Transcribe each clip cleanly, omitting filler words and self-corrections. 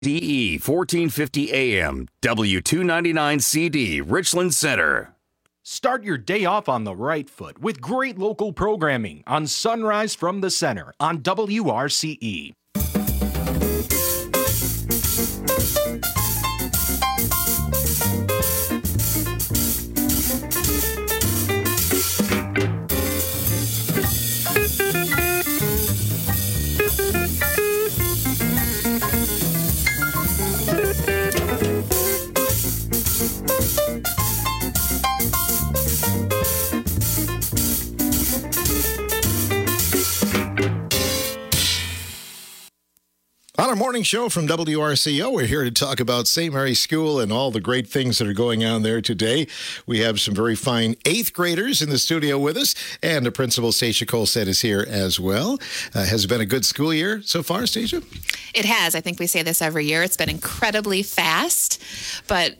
DE 1450 AM, W299CD, Richland Center. Start your day off on the right foot with great local programming on Sunrise from the Center on WRCE. On our morning show from WRCO, we're here to talk about St. Mary's School and all the great things that are going on there today. We have some very fine 8th graders in the studio with us, and the principal, Stacia Kolstad, is here as well. Has it been a good school year so far, Stacia? It has. I think we say this every year. It's been incredibly fast, but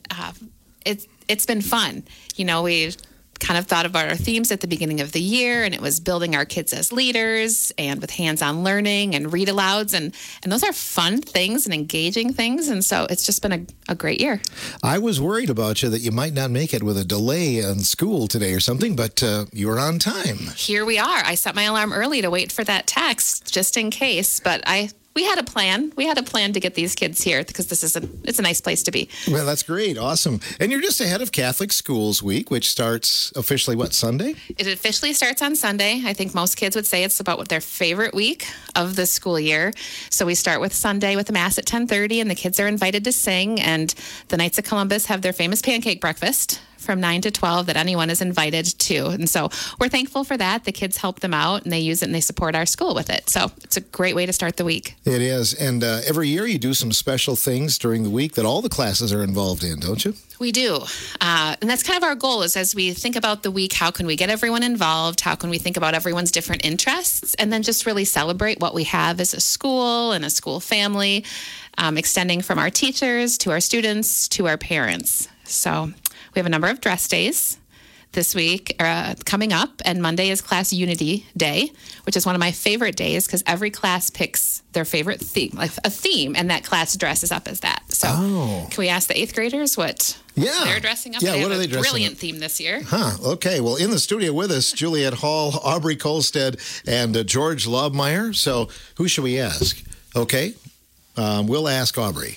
it's been fun. You know, we kind of thought about our themes at the beginning of the year, and it was building our kids as leaders and with hands-on learning and read-alouds, and those are fun things and engaging things, and so it's just been a great year. I was worried about you that you might not make it with a delay in school today or something, but you were on time. Here we are. I set my alarm early to wait for that text just in case, but we had a plan. We had a plan to get these kids here because it's a nice place to be. Well, that's great. Awesome. And you're just ahead of Catholic Schools Week, which starts officially, Sunday? It officially starts on Sunday. I think most kids would say it's about their favorite week of the school year. So we start with Sunday with the Mass at 10:30, and the kids are invited to sing. And the Knights of Columbus have their famous pancake breakfast from 9 to 12 that anyone is invited to. And so we're thankful for that. The kids help them out, and they use it, and they support our school with it. So it's a great way to start the week. It is. And every year you do some special things during the week that all the classes are involved in, don't you? We do. And that's kind of our goal is as we think about the week, how can we get everyone involved? How can we think about everyone's different interests? And then just really celebrate what we have as a school and a school family, extending from our teachers to our students to our parents. So we have a number of dress days this week coming up, and Monday is Class Unity Day, which is one of my favorite days because every class picks their favorite theme, like a theme, and that class dresses up as that. So Can we ask the 8th graders what they're dressing up? Yeah, they what have are they a dressing brilliant up? theme this year. Okay. Well, in the studio with us, Juliet Hall, Aubrey Kolstad, and George Lobmeyer. So who should we ask? Okay. We'll ask Aubrey.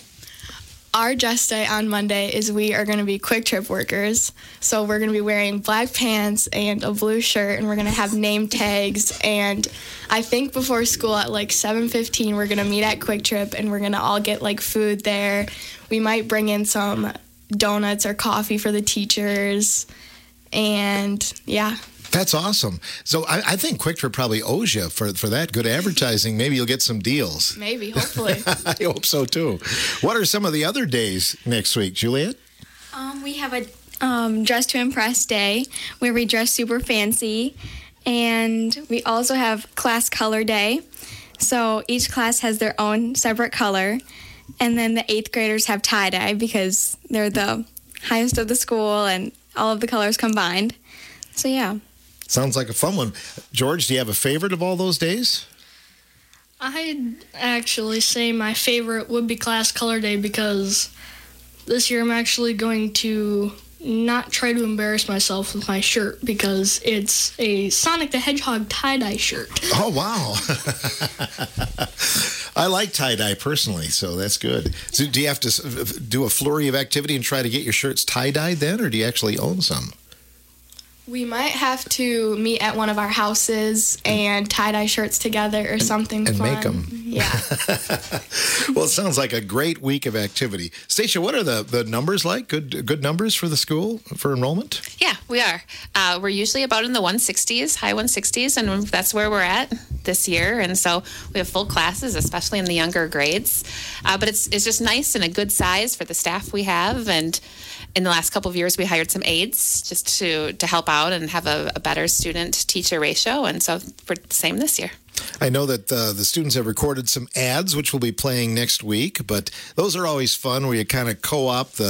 Our dress day on Monday is we are going to be Quick Trip workers. So we're going to be wearing black pants and a blue shirt, and we're going to have name tags. And I think before school at like 7:15, we're going to meet at Quick Trip, and we're going to all get like food there. We might bring in some donuts or coffee for the teachers. And yeah. That's awesome. So I think Quick Trip probably owes you for that good advertising. Maybe you'll get some deals. Maybe, hopefully. I hope so, too. What are some of the other days next week, Juliet? We have a Dress to Impress day where we dress super fancy. And we also have Class Color Day. So each class has their own separate color. And then the 8th graders have tie-dye because they're the highest of the school and all of the colors combined. So, yeah. Sounds like a fun one. George, do you have a favorite of all those days? I'd actually say my favorite would be Class Color Day because this year I'm actually going to not try to embarrass myself with my shirt because it's a Sonic the Hedgehog tie-dye shirt. Oh, wow. I like tie-dye personally, so that's good. So do you have to do a flurry of activity and try to get your shirts tie-dyed then, or do you actually own some? We might have to meet at one of our houses and tie-dye shirts together or something and fun. make them. Yeah. Well, it sounds like a great week of activity. Stacia, what are the numbers like? Good numbers for the school for enrollment? Yeah, we are. We're usually about in the 160s, high 160s, and that's where we're at this year. And so we have full classes, especially in the younger grades. But it's just nice and a good size for the staff we have. And in the last couple of years, we hired some aides just to help out and have a better student-teacher ratio. And so we're the same this year. I know that the students have recorded some ads, which we'll be playing next week, but those are always fun where you kind of co-op the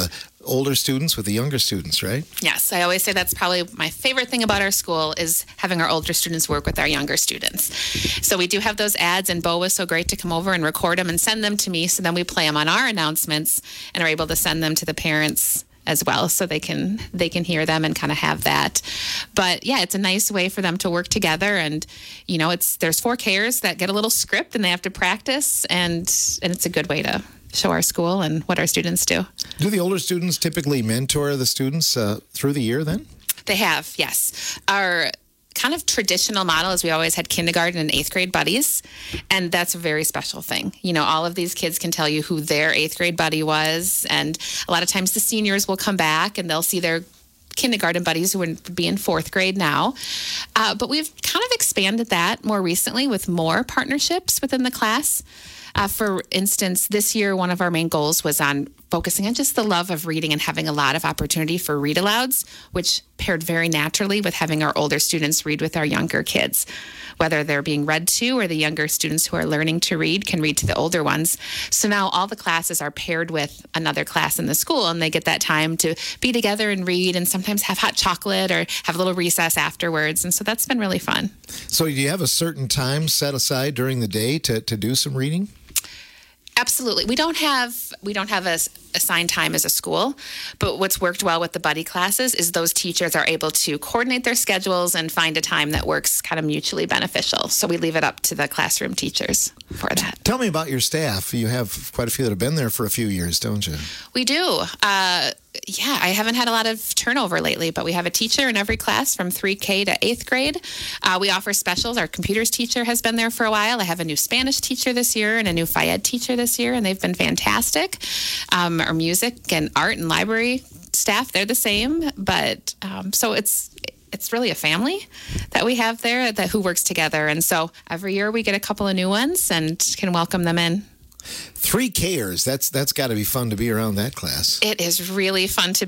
older students with the younger students, right? Yes, I always say that's probably my favorite thing about our school is having our older students work with our younger students. So we do have those ads, and Bo was so great to come over and record them and send them to me. So then we play them on our announcements and are able to send them to the parents as well, so they can hear them and kind of have that. But yeah, it's a nice way for them to work together, and there's 4Kers that get a little script and they have to practice, and it's a good way to show our school and what our students do. Do the older students typically mentor the students through the year then? They have, yes. Our kind of traditional model is we always had kindergarten and 8th grade buddies, and that's a very special thing. All of these kids can tell you who their 8th grade buddy was, and a lot of times the seniors will come back and they'll see their kindergarten buddies who would be in 4th grade now. But we've kind of expanded that more recently with more partnerships within the class. For instance, this year, one of our main goals was on focusing on just the love of reading and having a lot of opportunity for read-alouds, which paired very naturally with having our older students read with our younger kids. Whether they're being read to or the younger students who are learning to read can read to the older ones. So now all the classes are paired with another class in the school, and they get that time to be together and read and sometimes have hot chocolate or have a little recess afterwards. And so that's been really fun. So do you have a certain time set aside during the day to do some reading? Absolutely. We don't have a assigned time as a school, but what's worked well with the buddy classes is those teachers are able to coordinate their schedules and find a time that works kind of mutually beneficial. So we leave it up to the classroom teachers for that. Tell me about your staff. You have quite a few that have been there for a few years, don't you? We do. Yeah, I haven't had a lot of turnover lately, but we have a teacher in every class from 3K to 8th grade. We offer specials. Our computers teacher has been there for a while. I have a new Spanish teacher this year and a new Phi Ed teacher this year, and they've been fantastic. Our music and art and library staff, they're the same. But so it's really a family that we have there who works together. And so every year we get a couple of new ones and can welcome them in. 3Kers, that's got to be fun to be around that class. It is really fun to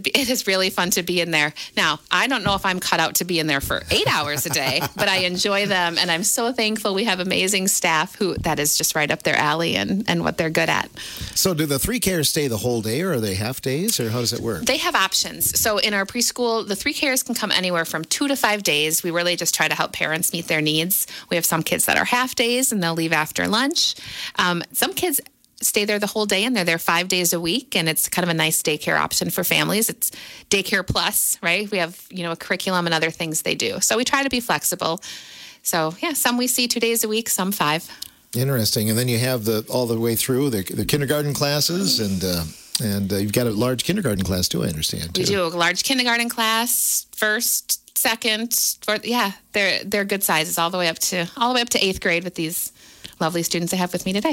be in there. Now, I don't know if I'm cut out to be in there for 8 hours a day, but I enjoy them, and I'm so thankful we have amazing staff who that is just right up their alley and what they're good at. So do the 3Kers stay the whole day, or are they half days, or how does it work? They have options. So in our preschool, the 3Kers can come anywhere from 2 to 5 days. We really just try to help parents meet their needs. We have some kids that are half days, and they'll leave after lunch. Some kids stay there the whole day, and they're there 5 days a week, and it's kind of a nice daycare option for families. It's daycare plus, right? We have, a curriculum and other things they do. So we try to be flexible. So yeah, some we see 2 days a week, some 5. Interesting. And then you have all the way through the kindergarten classes, and you've got a large kindergarten class too, I understand. Too. We do a large kindergarten class, first, second, fourth. Yeah, they're good sizes all the way up to 8th grade with these lovely students I have with me today.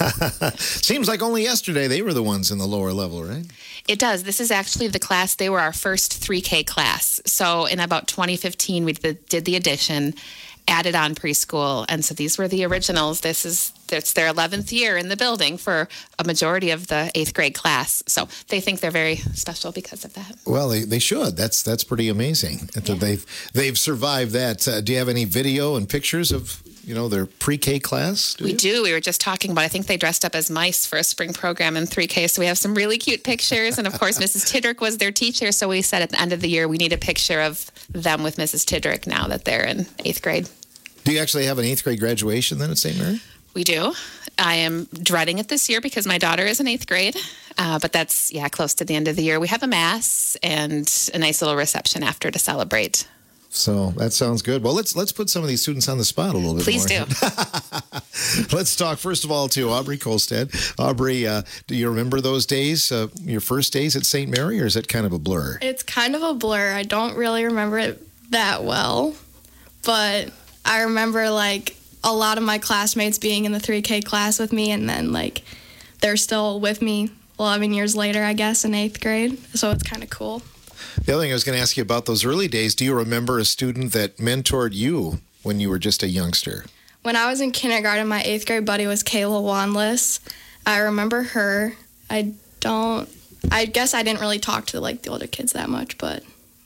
Seems like only yesterday they were the ones in the lower level, right? It does. This is actually the class. They were our first 3K class. So in about 2015, we did the addition, added on preschool. And so these were the originals. It's their 11th year in the building for a majority of the 8th grade class. So they think they're very special because of that. Well, they should. That's pretty amazing. Yeah. They've survived that. Do you have any video and pictures of their pre-K class? We do. We were just talking about, I think they dressed up as mice for a spring program in 3K. So we have some really cute pictures. And of course, Mrs. Tidrick was their teacher. So we said at the end of the year, we need a picture of them with Mrs. Tidrick now that they're in 8th grade. Do you actually have an 8th grade graduation then at St. Mary? We do. I am dreading it this year because my daughter is in 8th grade. But that's, close to the end of the year. We have a mass and a nice little reception after to celebrate. So that sounds good. Well, let's put some of these students on the spot a little bit Please more. Please do. Let's talk, first of all, to Aubrey Kolstad. Aubrey, do you remember those days, your first days at St. Mary, or is it kind of a blur? It's kind of a blur. I don't really remember it that well, but I remember, a lot of my classmates being in the 3K class with me, and then, they're still with me 11 years later, I guess, in 8th grade, so it's kind of cool. The other thing I was going to ask you about those early days, do you remember a student that mentored you when you were just a youngster? When I was in kindergarten, my 8th grade buddy was Kayla Wanless. I remember her. I guess I didn't really talk to the older kids that much, but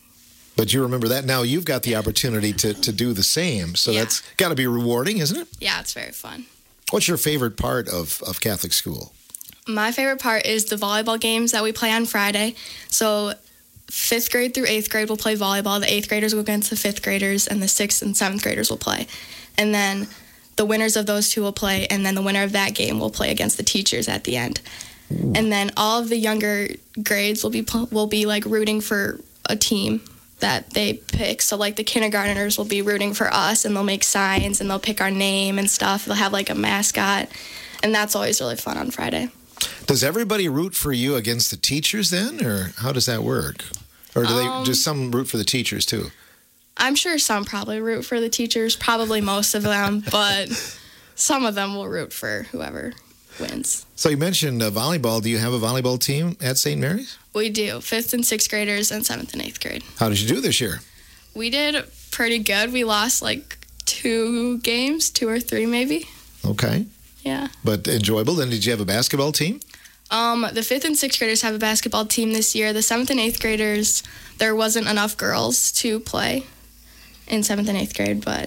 you remember that. Now you've got the opportunity to do the same, so That's got to be rewarding, isn't it? Yeah, it's very fun. What's your favorite part of Catholic school? My favorite part is the volleyball games that we play on Friday. So 5th grade through 8th grade will play volleyball. The 8th graders will go against the 5th graders, and the 6th and 7th graders will play. And then the winners of those two will play, and then the winner of that game will play against the teachers at the end. Ooh. And then all of the younger grades will be like rooting for a team that they pick. So like the kindergartners will be rooting for us, and they'll make signs, and they'll pick our name and stuff. They'll have like a mascot, and that's always really fun on Friday. Does everybody root for you against the teachers then, or how does that work? Or do some root for the teachers too? I'm sure some probably root for the teachers, probably most of them, but some of them will root for whoever wins. So you mentioned volleyball. Do you have a volleyball team at St. Mary's? We do, 5th and 6th graders and 7th and 8th grade. How did you do this year? We did pretty good. We lost like 2 games, 2 or 3 maybe. Okay. Yeah. But enjoyable. Then did you have a basketball team? The 5th and 6th graders have a basketball team this year. The 7th and 8th graders, there wasn't enough girls to play in 7th and 8th grade, but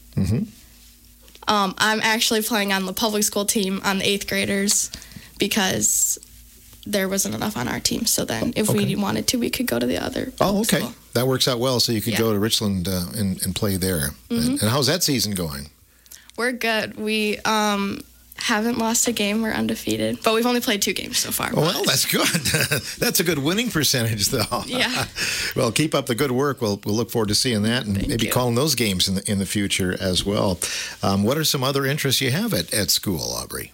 I'm actually playing on the public school team on the 8th graders because there wasn't enough on our team. So then if we wanted to, we could go to the other okay. school. That works out well. So you could go to Richland and play there. And how's that season going? We're good. We haven't lost a game. We're undefeated. But we've only played 2 games so far. Well, that's good. That's a good winning percentage, though. Yeah. Well, keep up the good work. We'll look forward to seeing that and maybe calling those games in the future as well. What are some other interests you have at school, Aubrey?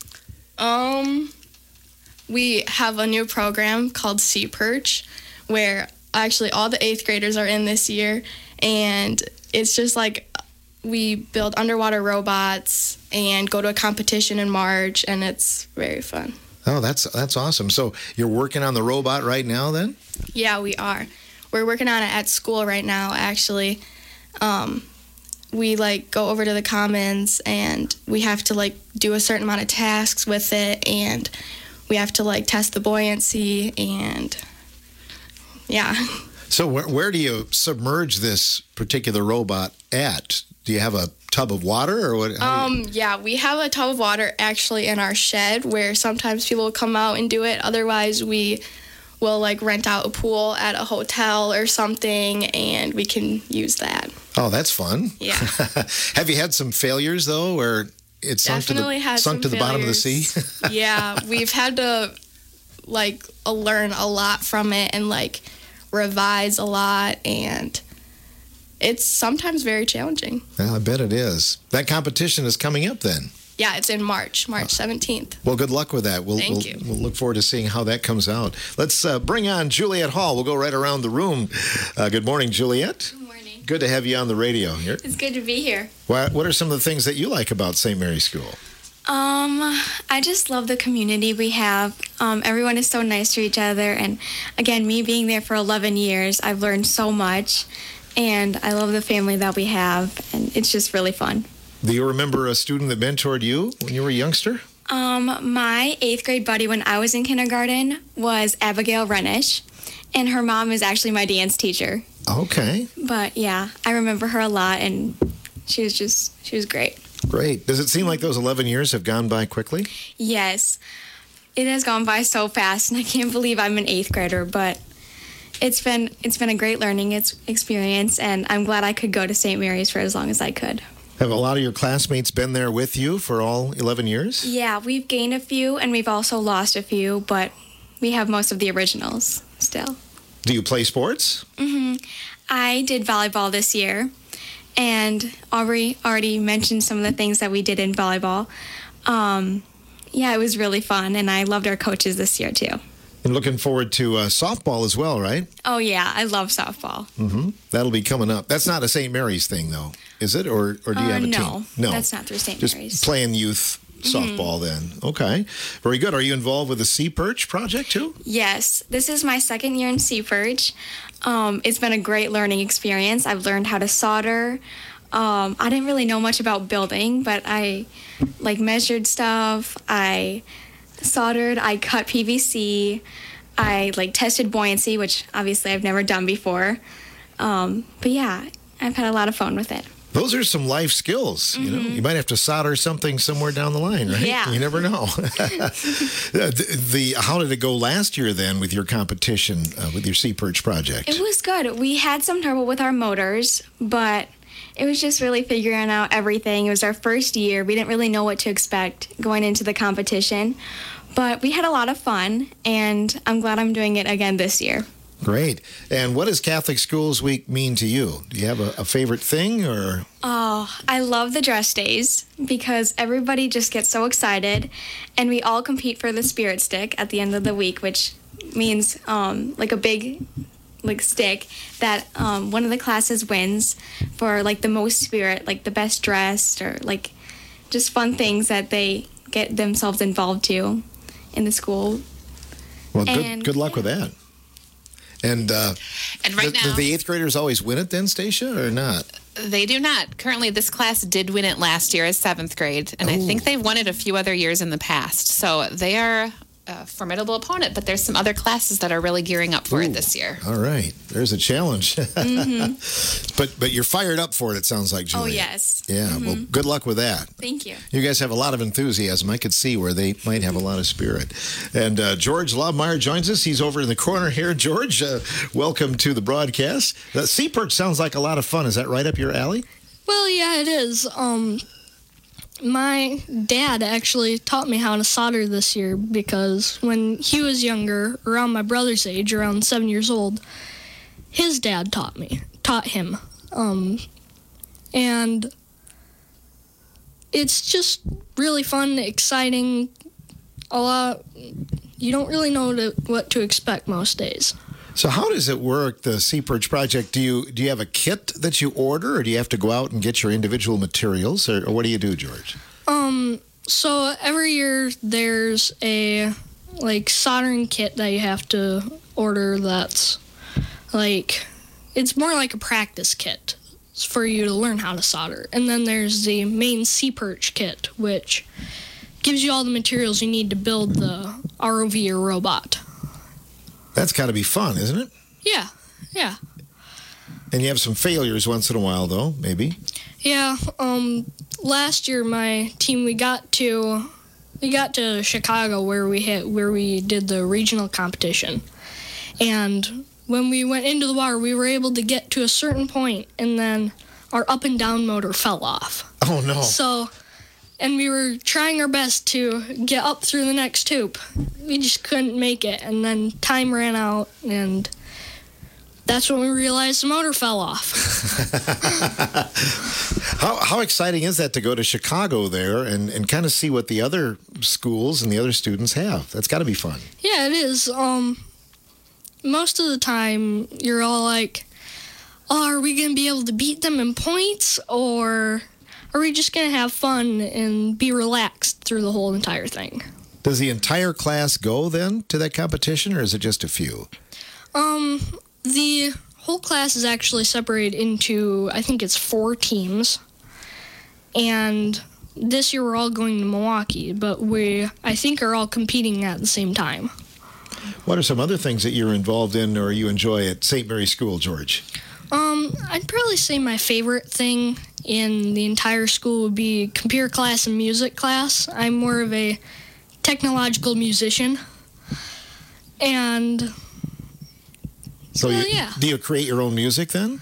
We have a new program called Sea Perch, where actually all the 8th graders are in this year. And it's just like we build underwater robots and go to a competition in March, and it's very fun. Oh, that's awesome. So you're working on the robot right now then? Yeah, we are. We're working on it at school right now, actually. We like go over to the commons, and we have to like do a certain amount of tasks with it, and we have to like test the buoyancy, and yeah. So where do you submerge this particular robot at? Do you have a tub of water or what? Yeah, we have a tub of water actually in our shed where sometimes people will come out and do it. Otherwise, we will like rent out a pool at a hotel or something, and we can use that. Oh, that's fun. Yeah. Have you had some failures though, where it's sunk to the bottom of the sea? Yeah, we've had to like learn a lot from it and like revise a lot, and it's sometimes very challenging. Well, I bet it is. That competition is coming up then. Yeah, it's in March 17th. Well, good luck with that. Thank you. We'll look forward to seeing how that comes out. Let's bring on Juliet Hall. We'll go right around the room. Good morning, Juliet. Good morning. Good to have you on the radio here. It's good to be here. What are some of the things that you like about St. Mary's School? I just love the community we have. Everyone is so nice to each other. And again, me being there for 11 years, I've learned so much. And I love the family that we have. And it's just really fun. Do you remember a student that mentored you when you were a youngster? My 8th grade buddy when I was in kindergarten was Abigail Renish. And her mom is actually my dance teacher. Okay. But yeah, I remember her a lot. And she was great. Great. Does it seem like those 11 years have gone by quickly? Yes. It has gone by so fast, and I can't believe I'm an 8th grader, but it's been a great learning experience, and I'm glad I could go to St. Mary's for as long as I could. Have a lot of your classmates been there with you for all 11 years? Yeah, we've gained a few, and we've also lost a few, but we have most of the originals still. Do you play sports? I did volleyball this year. And Aubrey already mentioned some of the things that we did in volleyball. Yeah, it was really fun, and I loved our coaches this year, too. And looking forward to softball as well, right? Oh, yeah, I love softball. That'll be coming up. That's not a St. Mary's thing, though, is it? Or do you have a team? No, that's not through St. Mary's. Just playing youth softball then. Okay, very good. Are you involved with the Sea Perch project, too? Yes, this is my 2nd year in Sea Perch. It's been a great learning experience. I've learned how to solder. I didn't really know much about building, but I measured stuff. I soldered. I cut PVC. I tested buoyancy, which obviously I've never done before. But yeah, I've had a lot of fun with it. Those are some life skills. You know, you might have to solder something somewhere down the line, right? Yeah. You never know. How did it go last year then with your competition with your Sea Perch project? It was good. We had some trouble with our motors, but it was just really figuring out everything. It was our first year. We didn't really know what to expect going into the competition, but we had a lot of fun, and I'm glad I'm doing it again this year. Great. And what does Catholic Schools Week mean to you? Do you have a favorite thing or? Oh, I love the dress days because everybody just gets so excited, and we all compete for the spirit stick at the end of the week, which means like a big stick that one of the classes wins for like the most spirit, like the best dressed, or like just fun things that they get themselves involved to in the school. Well, good luck with that. And right now, do the 8th graders always win it then, Stacia, or not? they do not. Currently, this class did win it last year as 7th grade, and I think they've won it a few other years in the past. So they are a formidable opponent, but there's some other classes that are really gearing up for it this year. All right. There's a challenge. But you're fired up for it, it sounds like, Julia. Oh, yes. Yeah, well, good luck with that. Thank you. You guys have a lot of enthusiasm. I could see where they might have a lot of spirit. And George Lobmeyer joins us. He's over in the corner here. George, welcome to the broadcast. Sea Perch sounds like a lot of fun. Is that right up your alley? Well, yeah, it is. My dad actually taught me how to solder this year because when he was younger, around my brother's age, around 7 years old, his dad taught him. And it's just really fun, exciting, a lot. You don't really know what to expect most days. So how does it work, the Sea Perch project? Do you have a kit that you order, or do you have to go out and get your individual materials, or what do you do, George? So every year there's a soldering kit that you have to order that's it's more like a practice kit for you to learn how to solder. And then there's the main Sea Perch kit, which gives you all the materials you need to build the ROV or robot. That's got to be fun, isn't it? Yeah. And you have some failures once in a while, though, maybe? Yeah, last year my team, we got to Chicago where we did the regional competition. And when we went into the water, we were able to get to a certain point, and then our up and down motor fell off. Oh, no. So, and we were trying our best to get up through the next tube. We just couldn't make it, and then time ran out, and that's when we realized the motor fell off. How exciting is that to go to Chicago there and kind of see what the other schools and the other students have? That's got to be fun. Yeah, it is. Most of the time, you're all like, oh, are we going to be able to beat them in points, or are we just going to have fun and be relaxed through the whole entire thing? Does the entire class go then to that competition, or is it just a few? The whole class is actually separated into, I think it's 4 teams. And this year we're all going to Milwaukee, but I think, are all competing at the same time. What are some other things that you're involved in or you enjoy at St. Mary's School, George? I'd probably say my favorite thing in the entire school would be computer class and music class. I'm more of a technological musician. And so yeah. Do you create your own music then?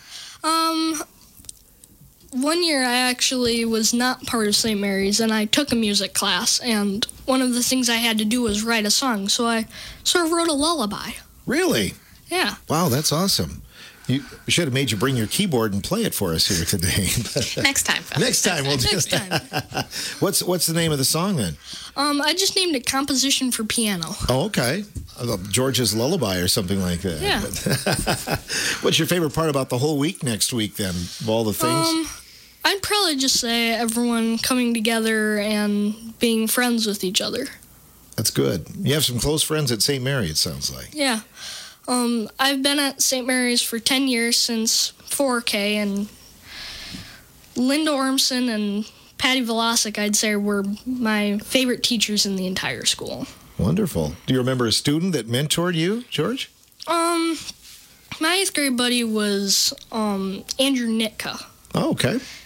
One year I actually was not part of St. Mary's, and I took a music class, and one of the things I had to do was write a song, so I sort of wrote a lullaby. Really? Yeah. Wow, that's awesome. We should have made you bring your keyboard and play it for us here today. Next time, Phil. Next time we'll do Next time. What's the name of the song then? I just named it Composition for Piano. Oh, okay. George's Lullaby or something like that. Yeah. What's your favorite part about the whole week next week then, of all the things? I'd probably just say everyone coming together and being friends with each other. That's good. You have some close friends at St. Mary, it sounds like. Yeah. I've been at St. Mary's for 10 years, since 4K, and Linda Ormson and Patty Velasic, I'd say, were my favorite teachers in the entire school. Wonderful. Do you remember a student that mentored you, George? My 8th grade buddy was Andrew Nitka. Oh, okay.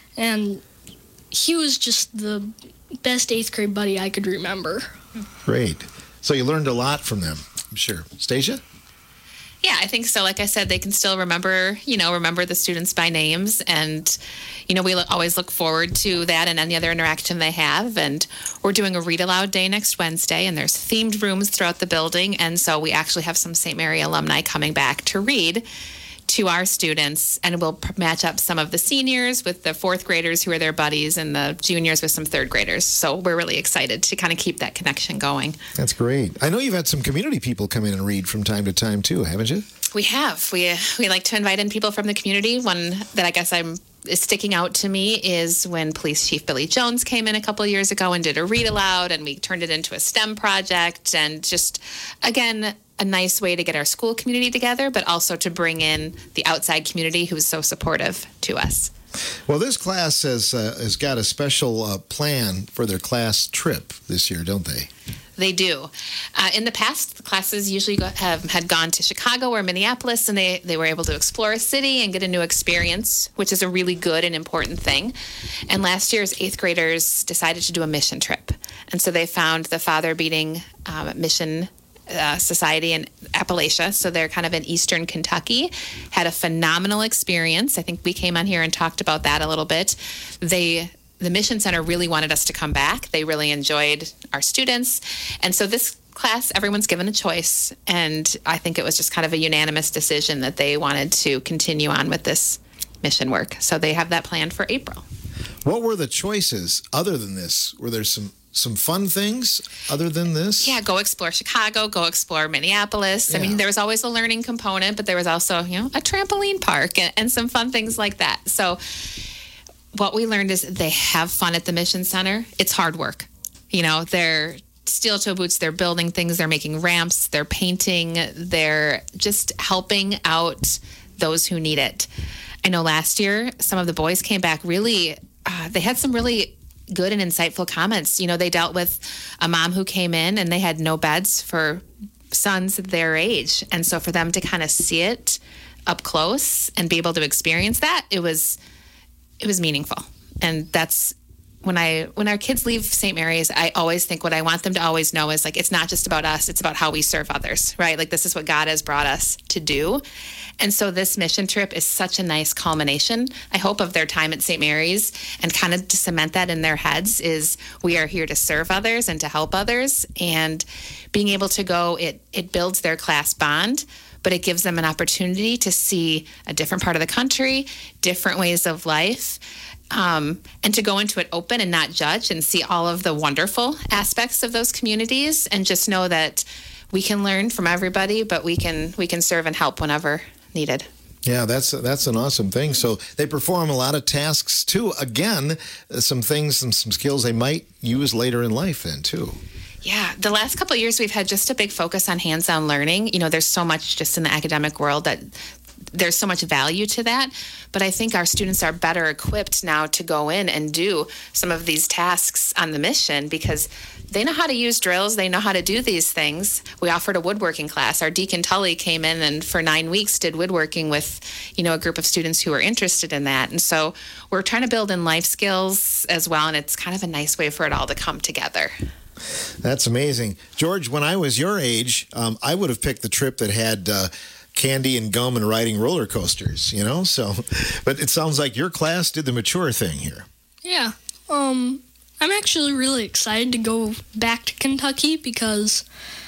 and he was just the best 8th grade buddy I could remember. Great. So you learned a lot from them, I'm sure. Stacia? Yeah, I think so. Like I said, they can still remember the students by names. And, we always look forward to that and any other interaction they have. And we're doing a read aloud day next Wednesday, and there's themed rooms throughout the building. And so we actually have some St. Mary alumni coming back to read to our students, and we'll match up some of the seniors with the 4th graders who are their buddies and the juniors with some 3rd graders. So we're really excited to kind of keep that connection going. That's great. I know you've had some community people come in and read from time to time too, haven't you? We have. We like to invite in people from the community. One that I guess is sticking out to me is when Police Chief Billy Jones came in a couple of years ago and did a read aloud, and we turned it into a STEM project, and just, again, a nice way to get our school community together, but also to bring in the outside community who is so supportive to us. Well, this class has got a special plan for their class trip this year, don't they? They do. In the past, the classes usually had gone to Chicago or Minneapolis, and they were able to explore a city and get a new experience, which is a really good and important thing. And last year's 8th graders decided to do a mission trip. And so they found the Father Beating Mission Society in Appalachia, so they're kind of in eastern Kentucky, had a phenomenal experience. I think we came on here and talked about that a little bit. The Mission Center really wanted us to come back. They really enjoyed our students. And so this class, everyone's given a choice, and I think it was just kind of a unanimous decision that they wanted to continue on with this mission work. So they have that planned for April. What were the choices other than this? Were there some fun things other than this? Yeah, go explore Chicago, go explore Minneapolis. Yeah. I mean, there was always a learning component, but there was also, a trampoline park and some fun things like that. So what we learned is they have fun at the Mission Center. It's hard work. They're steel toe boots, they're building things, they're making ramps, they're painting, they're just helping out those who need it. I know last year, some of the boys came back really, they had some really good and insightful comments. They dealt with a mom who came in and they had no beds for sons their age. And so for them to kind of see it up close and be able to experience that, it was meaningful. And that's when our kids leave St. Mary's, I always think what I want them to always know is, like, it's not just about us, it's about how we serve others, right? Like, this is what God has brought us to do. And so this mission trip is such a nice culmination, I hope, of their time at St. Mary's, and kind of to cement that in their heads is we are here to serve others and to help others. And being able to go, it builds their class bond, but it gives them an opportunity to see a different part of the country, different ways of life, and to go into it open and not judge and see all of the wonderful aspects of those communities, and just know that we can learn from everybody, but we can serve and help whenever needed. Yeah, that's an awesome thing. So they perform a lot of tasks too. Again, some things and some skills they might use later in life then too. Yeah, the last couple of years we've had just a big focus on hands-on learning. There's so much just in the academic world that there's so much value to that. But I think our students are better equipped now to go in and do some of these tasks on the mission because they know how to use drills. They know how to do these things. We offered a woodworking class. Our Deacon Tully came in and for 9 weeks did woodworking with, a group of students who were interested in that. And so we're trying to build in life skills as well. And it's kind of a nice way for it all to come together. That's amazing. George, when I was your age, I would have picked the trip that had candy and gum and riding roller coasters, So, but it sounds like your class did the mature thing here. Yeah. I'm actually really excited to go back to Kentucky because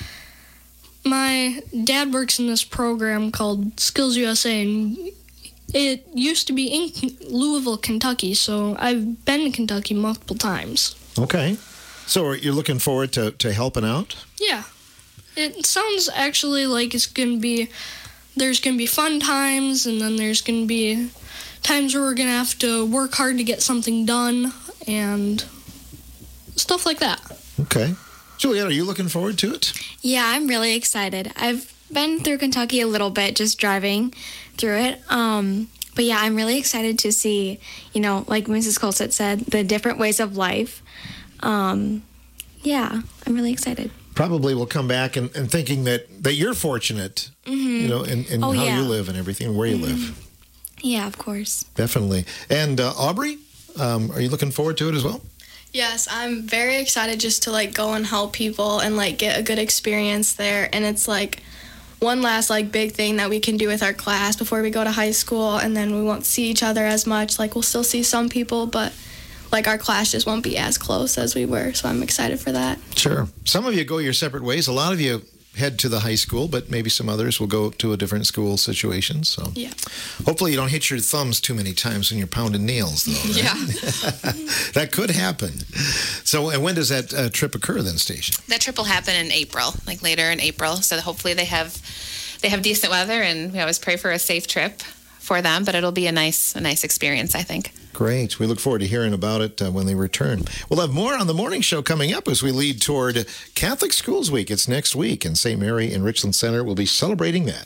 my dad works in this program called Skills USA, and it used to be in Louisville, Kentucky, so I've been to Kentucky multiple times. Okay. So you're looking forward to helping out? Yeah. It sounds actually like there's going to be fun times, and then there's going to be times where we're going to have to work hard to get something done, and stuff like that. Okay. Juliet, are you looking forward to it? Yeah, I'm really excited. I've been through Kentucky a little bit, just driving through it. But yeah, I'm really excited to see, like Mrs. Colsett said, the different ways of life. Yeah, I'm really excited. Probably will come back and thinking that you're fortunate, in how you live and everything, where you live. Yeah, of course. Definitely. And Aubrey, Are you looking forward to it as well? Yes, I'm very excited just to like go and help people and like get a good experience there. And it's like one last like big thing that we can do with our class before we go to high school, and then we won't see each other as much. Like we'll still see some people, but like our class just won't be as close as we were. So I'm excited for that. Sure. Some of you go your separate ways. A lot of you head to the high school, but maybe some others will go to a different school situation. So Yeah. hopefully you don't hit your thumbs too many times when you're pounding nails, though. Right? Yeah. That could happen. So, and when does that trip occur then, Stacia? That trip will happen in April, like later in April. So hopefully they have decent weather, and we always pray for a safe trip for them. But it'll be a nice experience, I think. Great. We look forward to hearing about it when they return. We'll have more on the morning show coming up as we lead toward Catholic Schools Week. It's next week, and St. Mary in Richland Center will be celebrating that.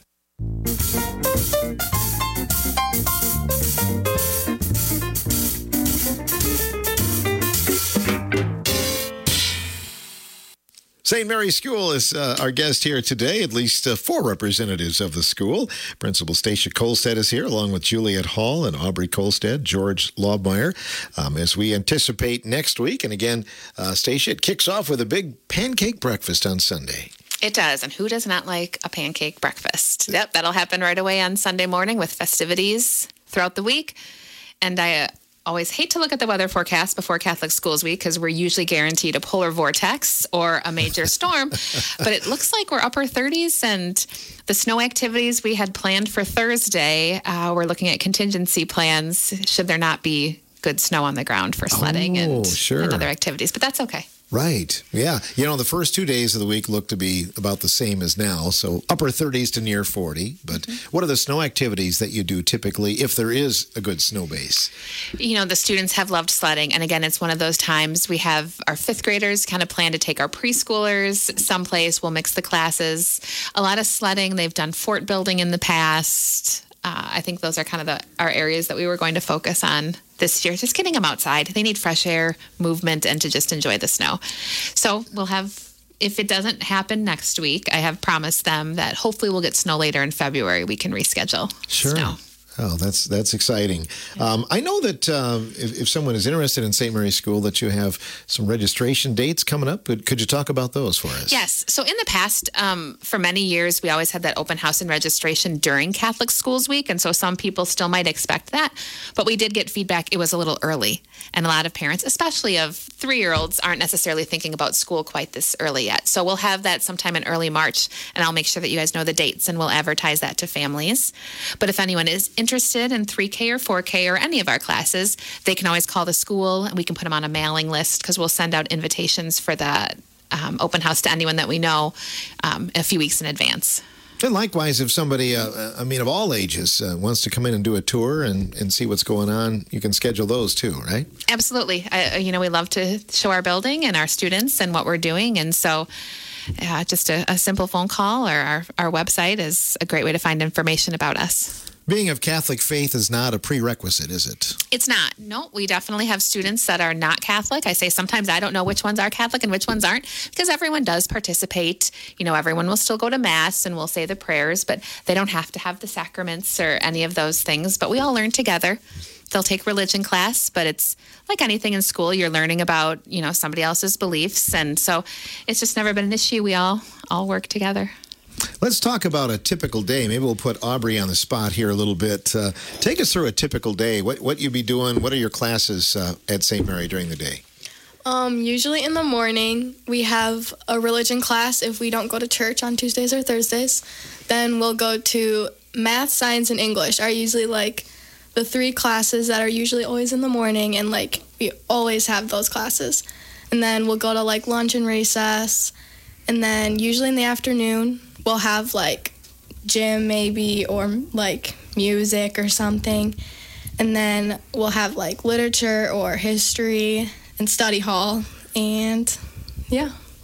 St. Mary's School is our guest here today, at least 4 representatives of the school. Principal Stacia Kolstad is here, along with Juliet Hall and Aubrey Kolstad, George Lobmeyer, as we anticipate next week. And again, Stacia, it kicks off with a big pancake breakfast on Sunday. It does, and who does not like a pancake breakfast? Yep, that'll happen right away on Sunday morning with festivities throughout the week. And I always hate to look at the weather forecast before Catholic Schools Week because we're usually guaranteed a polar vortex or a major storm. But it looks like we're upper 30s, and the snow activities we had planned for Thursday, we're looking at contingency plans should there not be good snow on the ground for sledding and other activities. But that's okay. Right. Yeah. You know, the first 2 days of the week look to be about the same as now. So upper 30s to near 40. But what are the snow activities that you do typically if there is a good snow base? You know, the students have loved sledding. And again, it's one of those times we have our 5th graders kind of plan to take our preschoolers someplace. We'll mix the classes. A lot of sledding. They've done fort building in the past. I think those are kind of our areas that we were going to focus on this year, just getting them outside. They need fresh air, movement, and to just enjoy the snow. So we'll have, if it doesn't happen next week, I have promised them that hopefully we'll get snow later in February. We can reschedule snow. Oh, that's exciting. I know that if someone is interested in St. Mary's School, that you have some registration dates coming up. Could you talk about those for us? Yes. So in the past, for many years, we always had that open house and registration during Catholic Schools Week. And so some people still might expect that. But we did get feedback it was a little early. And a lot of parents, especially of 3-year-olds, aren't necessarily thinking about school quite this early yet. So we'll have that sometime in early March. And I'll make sure that you guys know the dates, and we'll advertise that to families. But if anyone is interested in 3K or 4K or any of our classes, they can always call the school, and we can put them on a mailing list because we'll send out invitations for the open house to anyone that we know a few weeks in advance. And likewise, if somebody, of all ages, wants to come in and do a tour and see what's going on, you can schedule those too, right? Absolutely. We love to show our building and our students and what we're doing. And so just a simple phone call or our website is a great way to find information about us. Being of Catholic faith is not a prerequisite, is it? It's not. No, we definitely have students that are not Catholic. I say sometimes I don't know which ones are Catholic and which ones aren't because everyone does participate. You know, everyone will still go to Mass and we'll say the prayers, but they don't have to have the sacraments or any of those things. But we all learn together. They'll take religion class, but it's like anything in school. You're learning about, somebody else's beliefs. And so it's just never been an issue. We all work together. Let's talk about a typical day. Maybe we'll put Aubrey on the spot here a little bit. Take us through a typical day. What you be doing? What are your classes at St. Mary during the day? Usually in the morning, we have a religion class if we don't go to church on Tuesdays or Thursdays. Then we'll go to math, science, and English are usually like the 3 classes that are usually always in the morning, and like we always have those classes. And then we'll go to like lunch and recess. And then usually in the afternoon, we'll have like gym maybe or like music or something. And then we'll have like literature or history and study hall. And yeah.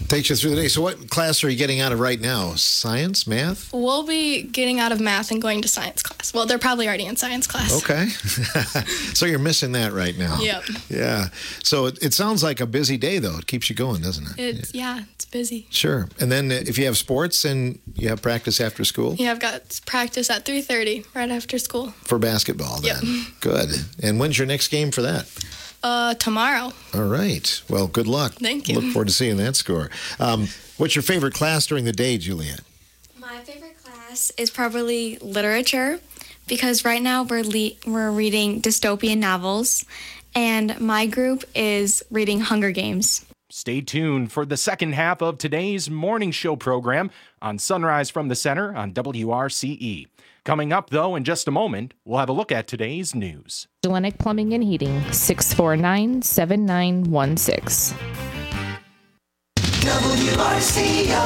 Takes you through the day. So what class are you getting out of right now? Science, math? We'll be getting out of math and going to science class. Well, they're probably already in science class. Okay. So you're missing that right now. Yep. Yeah. So it sounds like a busy day, though. It keeps you going, doesn't it? It's busy. Sure. And then if you have sports and you have practice after school? Yeah, I've got practice at 3:30 right after school. For basketball, then. Yep. Good. And when's your next game for that? Tomorrow. All right. Well, good luck. Thank you. Look forward to seeing that score. What's your favorite class during the day, Juliet? My favorite class is probably literature because right now we're reading dystopian novels, and my group is reading Hunger Games. Stay tuned for the second half of today's morning show program on Sunrise from the Center on WRCE. Coming up, though, in just a moment, we'll have a look at today's news. Hellenic Plumbing and Heating, 649-7916. WRCO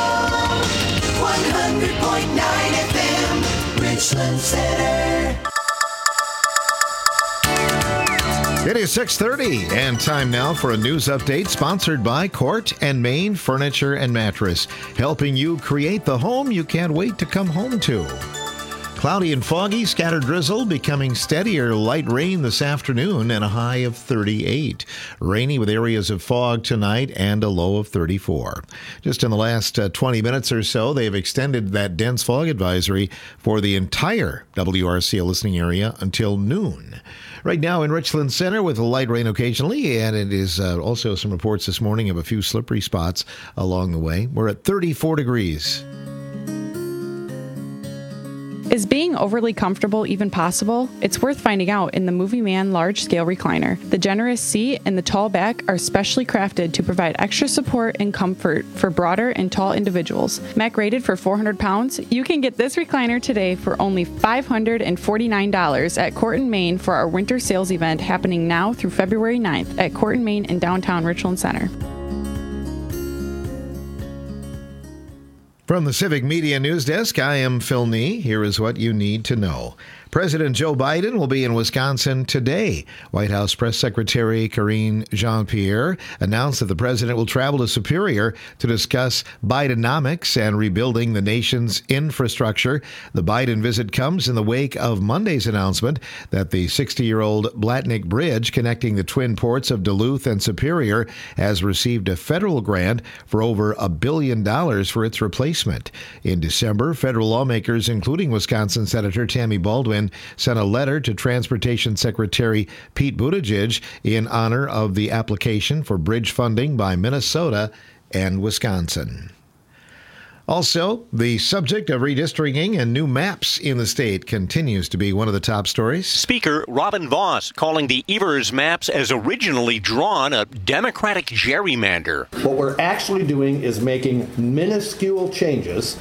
100.9 FM, Richland Center. It is 6:30 and time now for a news update sponsored by Court and Main Furniture and Mattress, helping you create the home you can't wait to come home to. Cloudy and foggy, scattered drizzle, becoming steadier light rain this afternoon and a high of 38. Rainy with areas of fog tonight and a low of 34. Just in the last 20 minutes or so, they've extended that dense fog advisory for the entire WRCO listening area until noon. Right now in Richland Center with a light rain occasionally, and it is also some reports this morning of a few slippery spots along the way. We're at 34 degrees. Is being overly comfortable even possible? It's worth finding out in the Movie Man large-scale recliner. The generous seat and the tall back are specially crafted to provide extra support and comfort for broader and tall individuals. Mac rated for 400 pounds, you can get this recliner today for only $549 at Court and Main for our winter sales event happening now through February 9th at Court and Main in downtown Richland Center. From the Civic Media News Desk, I am Phil Nee. Here is what you need to know. President Joe Biden will be in Wisconsin today. White House Press Secretary Karine Jean-Pierre announced that the president will travel to Superior to discuss Bidenomics and rebuilding the nation's infrastructure. The Biden visit comes in the wake of Monday's announcement that the 60-year-old Blatnick Bridge connecting the twin ports of Duluth and Superior has received a federal grant for over $1 billion for its replacement. In December, federal lawmakers, including Wisconsin Senator Tammy Baldwin, sent a letter to Transportation Secretary Pete Buttigieg in honor of the application for bridge funding by Minnesota and Wisconsin. Also, the subject of redistricting and new maps in the state continues to be one of the top stories. Speaker Robin Vos calling the Evers maps as originally drawn a Democratic gerrymander. What we're actually doing is making minuscule changes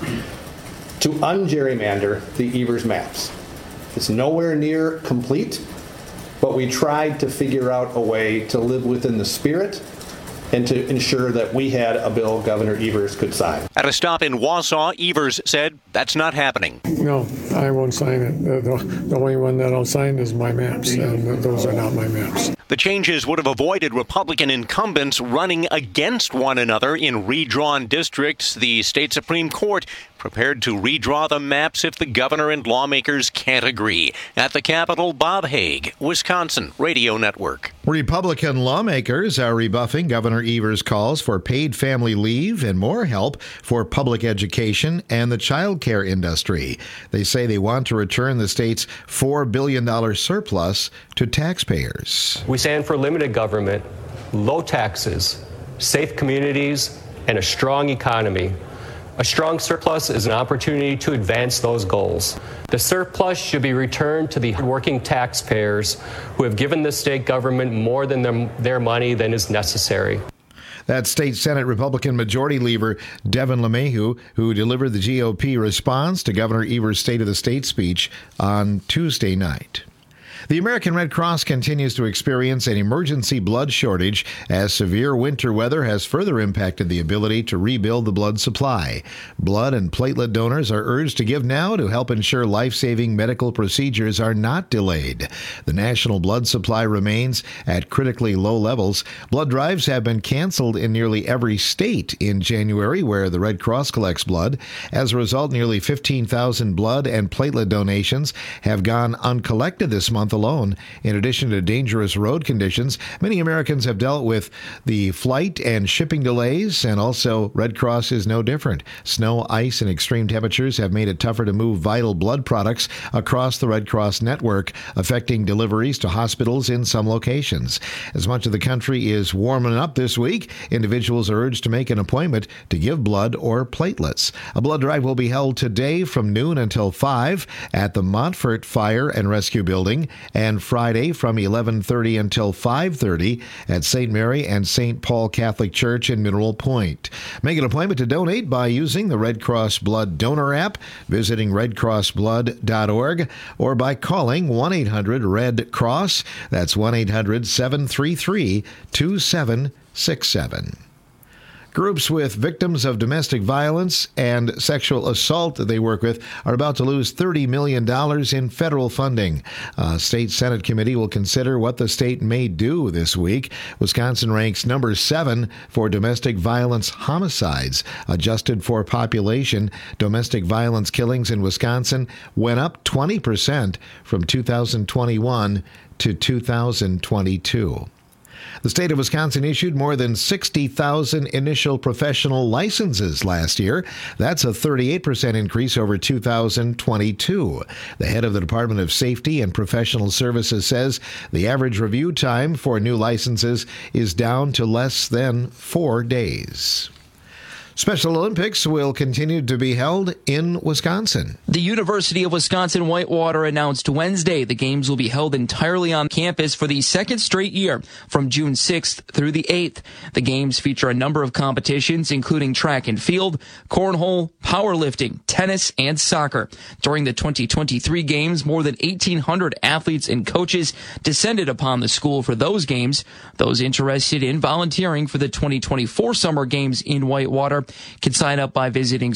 to ungerrymander the Evers maps. It's nowhere near complete, but we tried to figure out a way to live within the spirit and to ensure that we had a bill Governor Evers could sign. At a stop in Wausau, Evers said that's not happening. No, I won't sign it. The only one that I'll sign is my maps, and those are not my maps. The changes would have avoided Republican incumbents running against one another in redrawn districts. The state Supreme Court prepared to redraw the maps if the governor and lawmakers can't agree. At the Capitol, Bob Haig, Wisconsin Radio Network. Republican lawmakers are rebuffing Governor Evers' calls for paid family leave and more help for public education and the child care industry. They say they want to return the state's $4 billion surplus to taxpayers. We stand for limited government, low taxes, safe communities, and a strong economy. A strong surplus is an opportunity to advance those goals. The surplus should be returned to the working taxpayers who have given the state government more than their money than is necessary. That's State Senate Republican Majority Leader Devin LeMahieu, who delivered the GOP response to Governor Evers' State of the State speech on Tuesday night. The American Red Cross continues to experience an emergency blood shortage as severe winter weather has further impacted the ability to rebuild the blood supply. Blood and platelet donors are urged to give now to help ensure life-saving medical procedures are not delayed. The national blood supply remains at critically low levels. Blood drives have been canceled in nearly every state in January where the Red Cross collects blood. As a result, nearly 15,000 blood and platelet donations have gone uncollected this month alone. In addition to dangerous road conditions, many Americans have dealt with the flight and shipping delays, and also Red Cross is no different. Snow, ice, and extreme temperatures have made it tougher to move vital blood products across the Red Cross network, affecting deliveries to hospitals in some locations. As much of the country is warming up this week, individuals are urged to make an appointment to give blood or platelets. A blood drive will be held today from noon until 5 at the Montfort Fire and Rescue Building, and Friday from 11:30 until 5:30 at St. Mary and St. Paul Catholic Church in Mineral Point. Make an appointment to donate by using the Red Cross Blood Donor app, visiting redcrossblood.org, or by calling 1-800-RED-CROSS. That's 1-800-733-2767. Groups with victims of domestic violence and sexual assault that they work with are about to lose $30 million in federal funding. A state Senate committee will consider what the state may do this week. Wisconsin ranks number 7 for domestic violence homicides. Adjusted for population, domestic violence killings in Wisconsin went up 20% from 2021 to 2022. The state of Wisconsin issued more than 60,000 initial professional licenses last year. That's a 38% increase over 2022. The head of the Department of Safety and Professional Services says the average review time for new licenses is down to less than 4 days. Special Olympics will continue to be held in Wisconsin. The University of Wisconsin-Whitewater announced Wednesday the games will be held entirely on campus for the second straight year from June 6th through the 8th. The games feature a number of competitions, including track and field, cornhole, powerlifting, tennis, and soccer. During the 2023 games, more than 1,800 athletes and coaches descended upon the school for those games. Those interested in volunteering for the 2024 Summer Games in Whitewater can sign up by visiting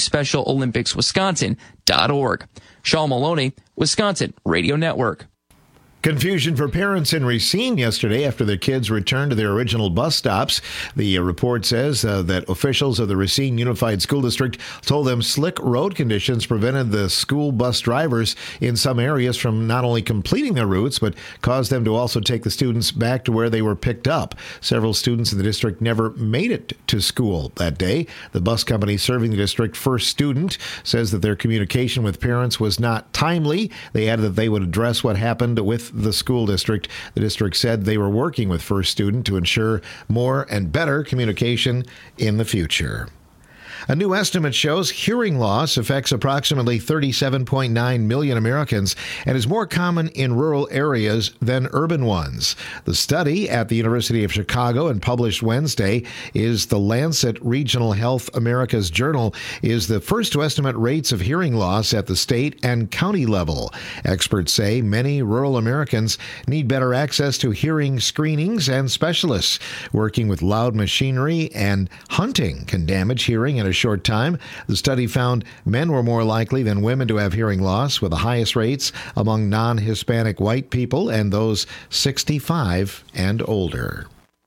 SpecialOlympicsWisconsin.org. Sean Maloney, Wisconsin Radio Network. Confusion for parents in Racine yesterday after their kids returned to their original bus stops. The report says that officials of the Racine Unified School District told them slick road conditions prevented the school bus drivers in some areas from not only completing their routes, but caused them to also take the students back to where they were picked up. Several students in the district never made it to school that day. The bus company serving the district, First Student, says that their communication with parents was not timely. They added that they would address what happened with the school district. The district said they were working with First Student to ensure more and better communication in the future. A new estimate shows hearing loss affects approximately 37.9 million Americans and is more common in rural areas than urban ones. The study at the University of Chicago and published Wednesday is the Lancet Regional Health America's Journal is the first to estimate rates of hearing loss at the state and county level. Experts say many rural Americans need better access to hearing screenings and specialists. Working with loud machinery and hunting can damage hearing in a short time. The study found men were more likely than women to have hearing loss, with the highest rates among non-Hispanic white people and those 65 and older.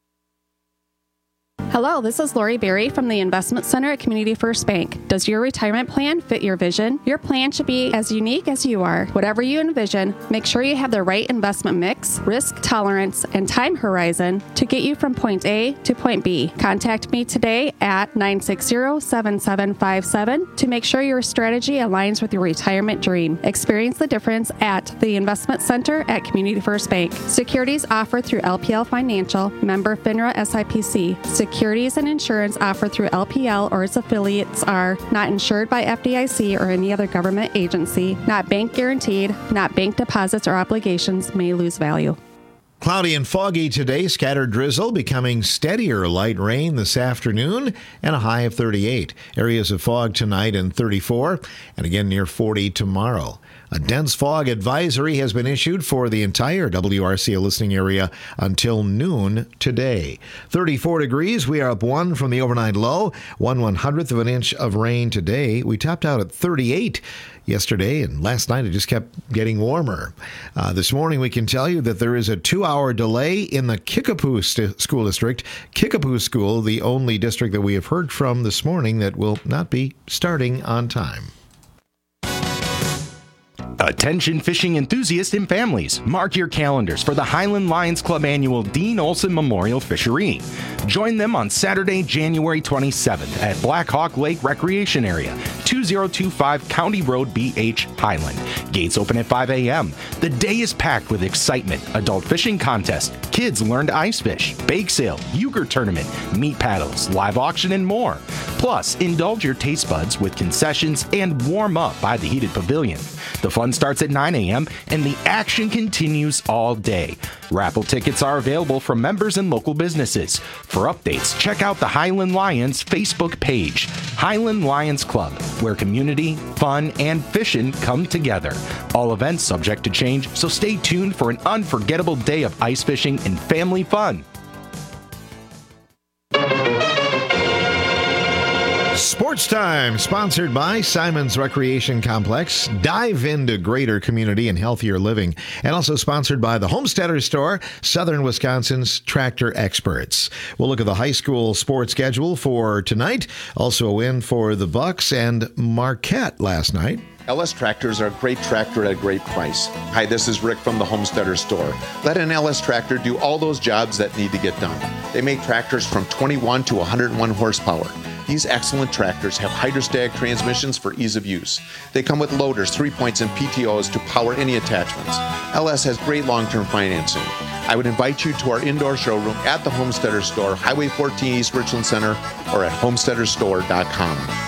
Hello, this is Lori Berry from the Investment Center at Community First Bank. Does your retirement plan fit your vision? Your plan should be as unique as you are. Whatever you envision, make sure you have the right investment mix, risk tolerance, and time horizon to get you from point A to point B. Contact me today at 960-7757 to make sure your strategy aligns with your retirement dream. Experience the difference at the Investment Center at Community First Bank. Securities offered through LPL Financial, member FINRA SIPC. Securities and insurance offered through LPL or its affiliates are not insured by FDIC or any other government agency, not bank guaranteed, not bank deposits or obligations may lose value. Cloudy and foggy today, scattered drizzle becoming steadier light rain this afternoon and a high of 38. Areas of fog tonight and 34 and again near 40 tomorrow. A dense fog advisory has been issued for the entire WRCO listening area until noon today. 34 degrees. We are up 1 from the overnight low. 1/100th of an inch of rain today. We topped out at 38 yesterday, and last night it just kept getting warmer. This morning we can tell you that there is a 2-hour delay in the Kickapoo School District. Kickapoo School, the only district that we have heard from this morning that will not be starting on time. Attention fishing enthusiasts and families, mark your calendars for the Highland Lions Club annual Dean Olson Memorial Fishery. Join them on Saturday, January 27th at Black Hawk Lake Recreation Area, 2025 County Road BH, Highland. Gates open at 5 a.m. The day is packed with excitement, adult fishing contest, kids learn to ice fish, bake sale, euchre tournament, meat paddles, live auction, and more. Plus, indulge your taste buds with concessions and warm up by the heated pavilion. The fun starts at 9 a.m. and the action continues all day. Raffle tickets are available from members and local businesses. For updates, check out the Highland Lions Facebook page, Highland Lions Club, where community, fun, and fishing come together. All events subject to change, so stay tuned for an unforgettable day of ice fishing and family fun. Sports Time, sponsored by Simon's Recreation Complex. Dive into greater community and healthier living. And also sponsored by the Homesteader Store, Southern Wisconsin's tractor experts. We'll look at the high school sports schedule for tonight. Also a win for the Bucks and Marquette last night. LS Tractors are a great tractor at a great price. Hi, this is Rick from the Homesteader Store. Let an LS Tractor do all those jobs that need to get done. They make tractors from 21 to 101 horsepower. These excellent tractors have hydrostatic transmissions for ease of use. They come with loaders, 3-points, and PTOs to power any attachments. LS has great long-term financing. I would invite you to our indoor showroom at the Homesteader Store, Highway 14 East Richland Center, or at homesteaderstore.com.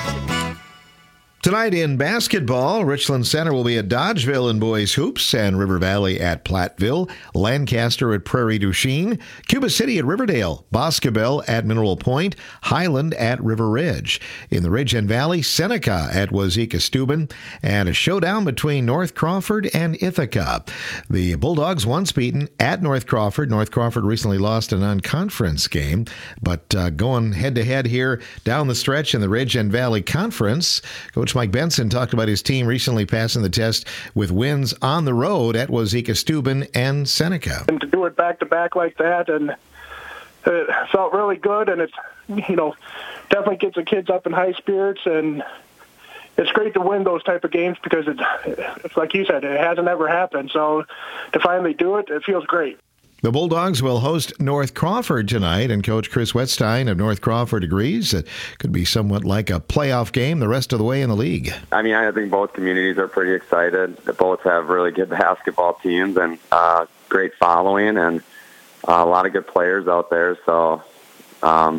Tonight in basketball, Richland Center will be at Dodgeville in boys hoops, and River Valley at Platteville, Lancaster at Prairie du Chien, Cuba City at Riverdale, Boscobel at Mineral Point, Highland at River Ridge. In the Ridge and Valley, Seneca at Wazeeka-Steuben, and a showdown between North Crawford and Ithaca. The Bulldogs once beaten at North Crawford. North Crawford recently lost a non-conference game, but going head-to-head here down the stretch in the Ridge and Valley Conference, Coach Mike Benson talked about his team recently passing the test with wins on the road at Wazeeka-Steuben and Seneca. And to do it back-to-back like that, and it felt really good, and it's, definitely gets the kids up in high spirits, and it's great to win those type of games because it's like you said, it hasn't ever happened. So to finally do it, it feels great. The Bulldogs will host North Crawford tonight, and Coach Chris Wetstein of North Crawford agrees it could be somewhat like a playoff game the rest of the way in the league. I mean, I think both communities are pretty excited. They both have really good basketball teams and great following and a lot of good players out there. So, I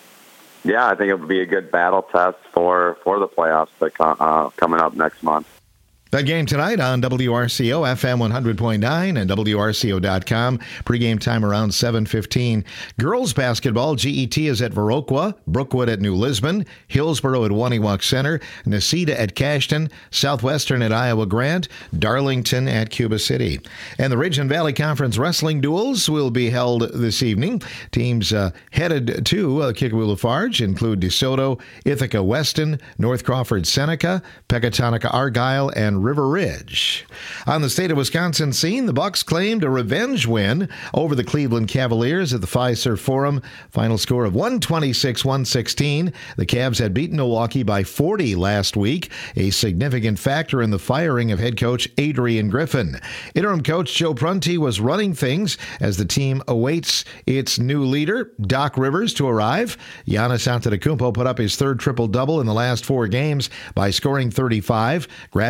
think it would be a good battle test for the playoffs that coming up next month. That game tonight on WRCO, FM 100.9 and WRCO.com. Pre-game time around 7:15. Girls basketball, GET is at Viroqua, Brookwood at New Lisbon, Hillsboro at Waniwak Center, Necedah at Cashton, Southwestern at Iowa Grant, Darlington at Cuba City. And the Ridge and Valley Conference wrestling duels will be held this evening. Teams headed to Kickapoo Lafarge include DeSoto, Ithaca Weston, North Crawford Seneca, Pecatonica Argyle, and River Ridge. On the state of Wisconsin scene, the Bucks claimed a revenge win over the Cleveland Cavaliers at the Fiserv Forum. Final score of 126-116. The Cavs had beaten Milwaukee by 40 last week, a significant factor in the firing of head coach Adrian Griffin. Interim coach Joe Prunty was running things as the team awaits its new leader, Doc Rivers, to arrive. Giannis Antetokounmpo put up his third triple-double in the last 4 games by scoring 35, grabbing a season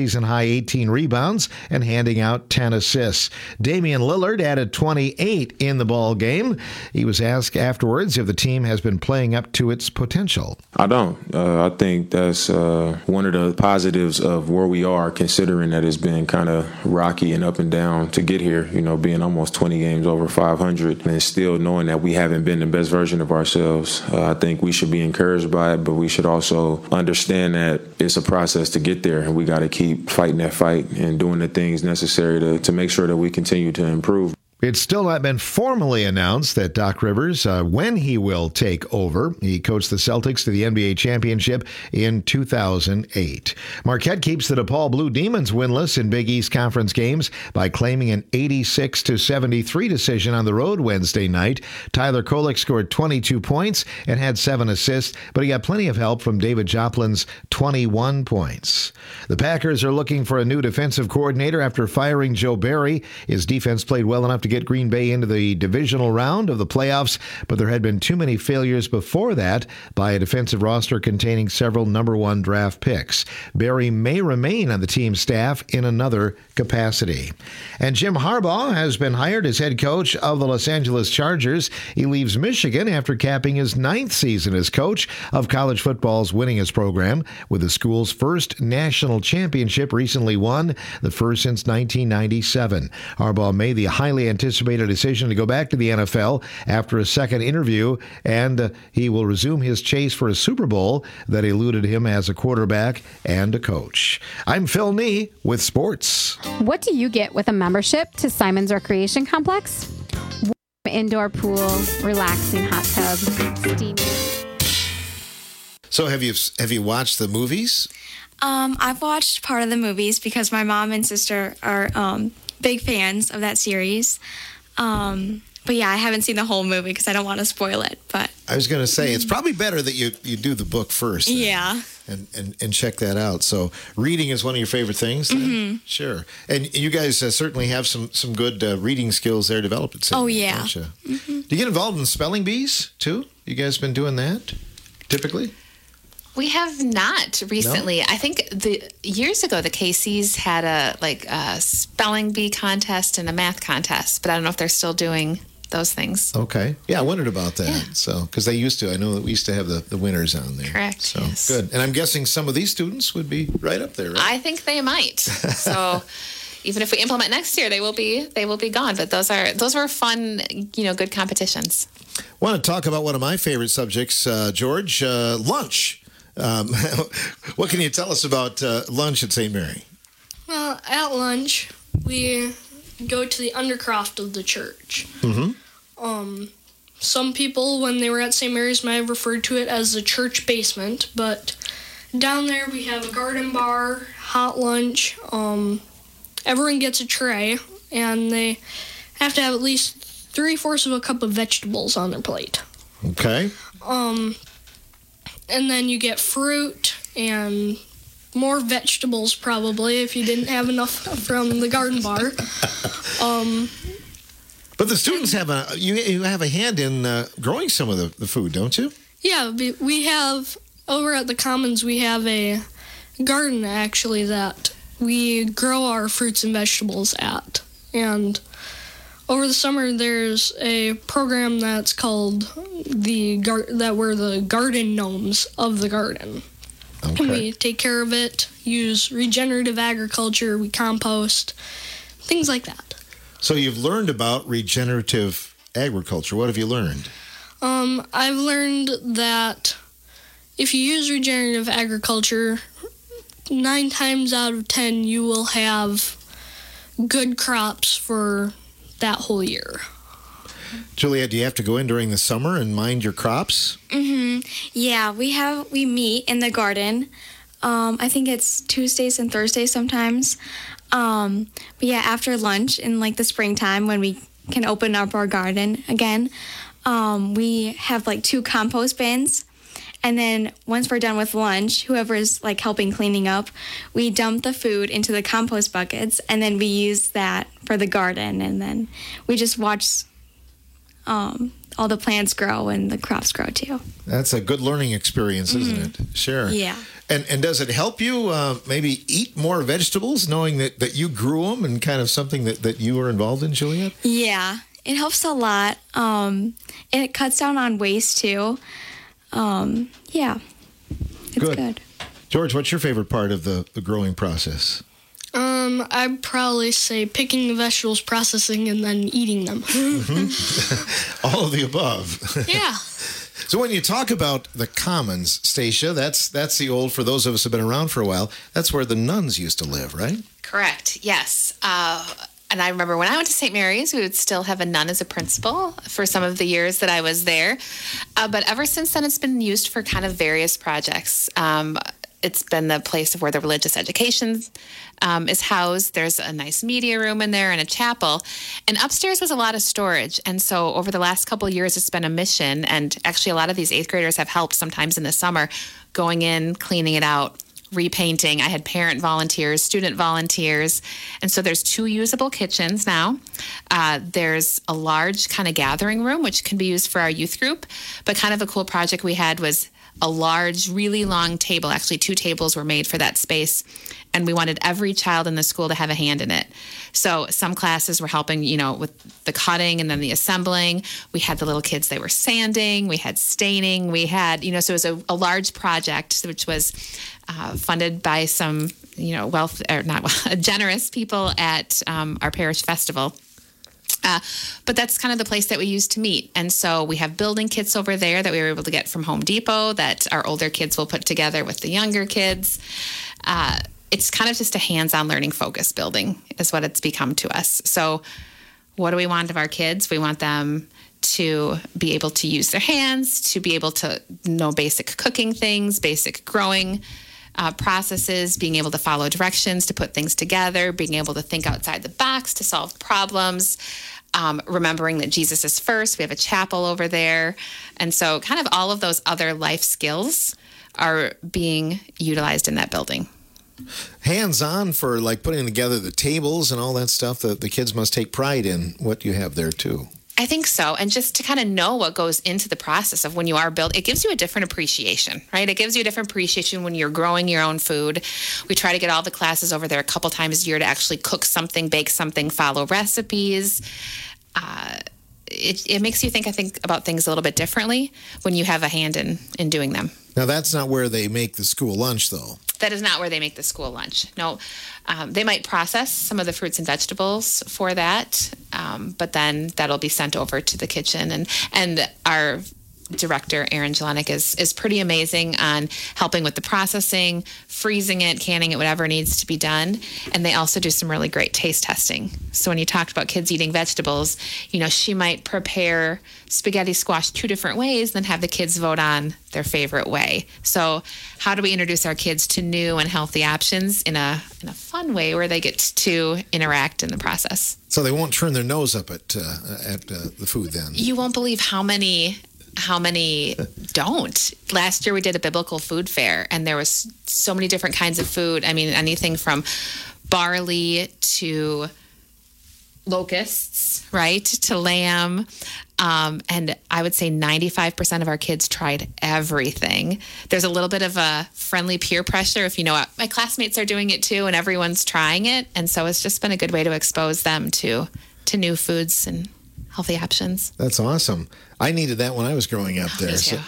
season-high 18 rebounds and handing out 10 assists. Damian Lillard added 28 in the ball game. He was asked afterwards if the team has been playing up to its potential. I don't. I think that's one of the positives of where we are, considering that it's been kind of rocky and up and down to get here, being almost 20 games over 500 and still knowing that we haven't been the best version of ourselves. I think we should be encouraged by it, but we should also understand that it's a process to get there, and we got to keep fighting that fight and doing the things necessary to make sure that we continue to improve. It's still not been formally announced that Doc Rivers, when he will take over. He coached the Celtics to the NBA championship in 2008. Marquette keeps the DePaul Blue Demons winless in Big East Conference games by claiming an 86-73 decision on the road Wednesday night. Tyler Kolek scored 22 points and had 7 assists, but he got plenty of help from David Joplin's 21 points. The Packers are looking for a new defensive coordinator after firing Joe Barry. His defense played well enough to get Green Bay into the divisional round of the playoffs, but there had been too many failures before that by a defensive roster containing several number 1 draft picks. Barry may remain on the team's staff in another capacity. And Jim Harbaugh has been hired as head coach of the Los Angeles Chargers. He leaves Michigan after capping his 9th season as coach of college football's winningest program, with the school's first national championship recently won, the first since 1997. Harbaugh made the highly anticipated decision to go back to the NFL after a second interview, and he will resume his chase for a Super Bowl that eluded him as a quarterback and a coach. I'm Phil Nee with sports. What do you get with a membership to Simon's Recreation Complex? Warm indoor pool, relaxing hot tub, steamy. So have you watched the movies? I've watched part of the movies because my mom and sister are big fans of that series. But yeah, I haven't seen the whole movie because I don't want to spoil it. But I was going to say, it's probably better that you do the book first. Yeah. And check that out. So reading is one of your favorite things? Mm-hmm. Sure. And you guys certainly have some good reading skills there developed at St. Oh, yeah. Mm-hmm. Do you get involved in spelling bees, too? You guys been doing that, typically? We have not recently. No? I think years ago the KCs had a spelling bee contest and a math contest, but I don't know if they're still doing those things. Okay. Yeah, I wondered about that. Yeah. So, because they used to. I know that we used to have the winners on there. Correct. So yes. Good. And I'm guessing some of these students would be right up there, right? I think they might. So even if we implement next year, they will be gone. But those were fun, good competitions. I want to talk about one of my favorite subjects, George, lunch. What can you tell us about lunch at St. Mary? Well, at lunch, we go to the undercroft of the church. Mm-hmm. Some people, when they were at St. Mary's, might have referred to it as the church basement, but down there we have a garden bar, hot lunch. Everyone gets a tray, and they have to have at least 3/4 of a cup of vegetables on their plate. Okay. And then you get fruit and more vegetables, probably, if you didn't have enough from the garden bar. But the students have you have a hand in growing some of the food, don't you? Yeah, we have, over at the Commons, we have a garden, actually, that we grow our fruits and vegetables at. And over the summer, there's a program that's called that we're the garden gnomes of the garden. Okay. And we take care of it, use regenerative agriculture, we compost, things like that. So you've learned about regenerative agriculture. What have you learned? I've learned that if you use regenerative agriculture, 9 times out of 10 you will have good crops for that whole year. Juliet, do you have to go in during the summer and mind your crops? Mm-hmm. Yeah, we meet in the garden. I think it's Tuesdays and Thursdays sometimes. But yeah, after lunch in the springtime when we can open up our garden again, we have 2 compost bins. And then once we're done with lunch, whoever's helping cleaning up, we dump the food into the compost buckets, and then we use that for the garden. And then we just watch all the plants grow and the crops grow too. That's a good learning experience, isn't it? Sure. Yeah. And does it help you maybe eat more vegetables, knowing that you grew them and kind of something that you were involved in, Juliet? Yeah, it helps a lot. It cuts down on waste too. Yeah, it's good. George, what's your favorite part of the growing process? I'd probably say picking the vegetables, processing, and then eating them. All of the above. Yeah. So when you talk about the commons, Stacia, that's the old, for those of us who have been around for a while, that's where the nuns used to live, right? Correct, yes. And I remember when I went to St. Mary's, we would still have a nun as a principal for some of the years that I was there. But ever since then, it's been used for kind of various projects. It's been the place of where the religious education is housed. There's a nice media room in there and a chapel. And upstairs was a lot of storage. And so over the last couple of years, it's been a mission. And actually, a lot of these 8th graders have helped sometimes in the summer, going in, cleaning it out, repainting. I had parent volunteers, student volunteers. And so there's 2 usable kitchens now. There's a large kind of gathering room, which can be used for our youth group. But kind of a cool project we had was a large, really long table. Actually, 2 tables were made for that space. And we wanted every child in the school to have a hand in it. So some classes were helping, with the cutting and then the assembling. We had the little kids, they were sanding. We had staining. We had, so it was a large project, which was funded by some, generous people at our parish festival. But that's kind of the place that we use to meet. And so we have building kits over there that we were able to get from Home Depot that our older kids will put together with the younger kids. It's kind of just a hands-on learning focus building is what it's become to us. So what do we want of our kids? We want them to be able to use their hands, to be able to know basic cooking things, basic growing processes, being able to follow directions, to put things together, being able to think outside the box, to solve problems, remembering that Jesus is first. We have a chapel over there. And so kind of all of those other life skills are being utilized in that building. Hands-on for like putting together the tables and all that stuff that the kids must take pride in what you have there too. I think so. And just to kind of know what goes into the process of when you are building, it gives you a different appreciation, right? It gives you a different appreciation when you're growing your own food. We try to get all the classes over there a couple times a year to actually cook something, bake something, follow recipes. It makes you think, I think, about things a little bit differently when you have a hand in doing them. Now, that's not where they make the school lunch, though. That is not where they make the school lunch. No, they might process some of the fruits and vegetables for that, but then that'll be sent over to the kitchen. And our director, Erin Jelenik, is pretty amazing on helping with the processing, freezing it, canning it, whatever needs to be done. And they also do some really great taste testing. So when you talked about kids eating vegetables, she might prepare spaghetti squash 2 different ways, then have the kids vote on their favorite way. So how do we introduce our kids to new and healthy options in a fun way where they get to interact in the process? So they won't turn their nose up at the food then. You won't believe how many don't. Last year we did a biblical food fair, and there was so many different kinds of food. I mean, anything from barley to locusts, right, to lamb. And I would say 95% of our kids tried everything. There's a little bit of a friendly peer pressure if my classmates are doing it too, and everyone's trying it. And so it's just been a good way to expose them to new foods and healthy options. That's awesome. I needed that when I was growing up there. So.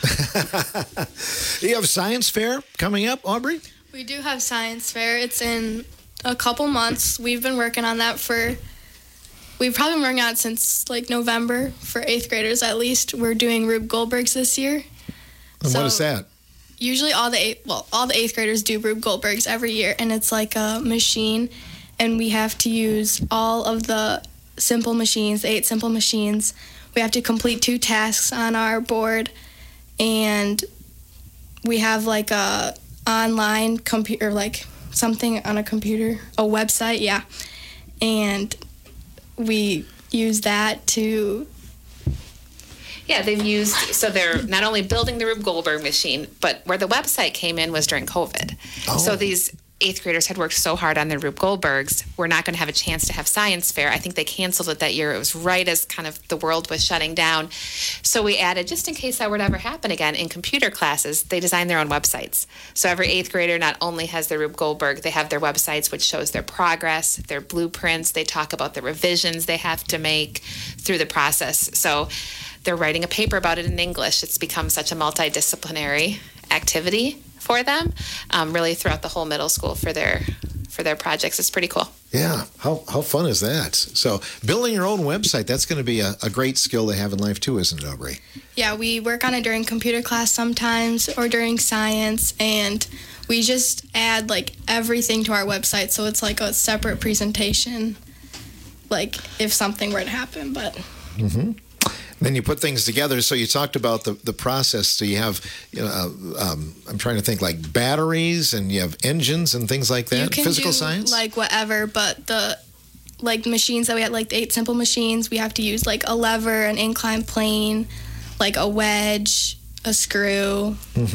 You have science fair coming up, Aubrey? We do have science fair. It's in a couple months. We've been working on that we've probably been working on it since like November for 8th graders at least. We're doing Rube Goldberg's this year. And what is that? Usually all the 8th graders do Rube Goldberg's every year, and it's like a machine, and we have to use all of the simple machines, the 8 simple machines. We have to complete 2 tasks on our board, and we have like a online computer, like something on a computer, a website, yeah. And we use that to... Yeah, so they're not only building the Rube Goldberg machine, but where the website came in was during COVID. Oh. So these eighth graders had worked so hard on their Rube Goldbergs, we're not going to have a chance to have science fair. I think they canceled it that year. It was right as kind of the world was shutting down. So we added, just in case that would ever happen again, in computer classes, they designed their own websites. So every eighth grader not only has their Rube Goldberg, they have their websites, which shows their progress, their blueprints. They talk about the revisions they have to make through the process. So they're writing a paper about it in English. It's become such a multidisciplinary activity for them, really throughout the whole middle school for their projects. It's pretty cool. Yeah, how fun is that? So building your own website, that's going to be a great skill to have in life too, isn't it, Aubrey? Yeah, we work on it during computer class sometimes or during science, and we just add like everything to our website, so it's like a separate presentation, like if something were to happen. But Then you put things together. So you talked about the process. So you have, I'm trying to think, like batteries, and you have engines and things like that. You can Physical do science, like whatever, but the machines that we had, like the 8 simple machines, we have to use like a lever, an inclined plane, like a wedge, a screw,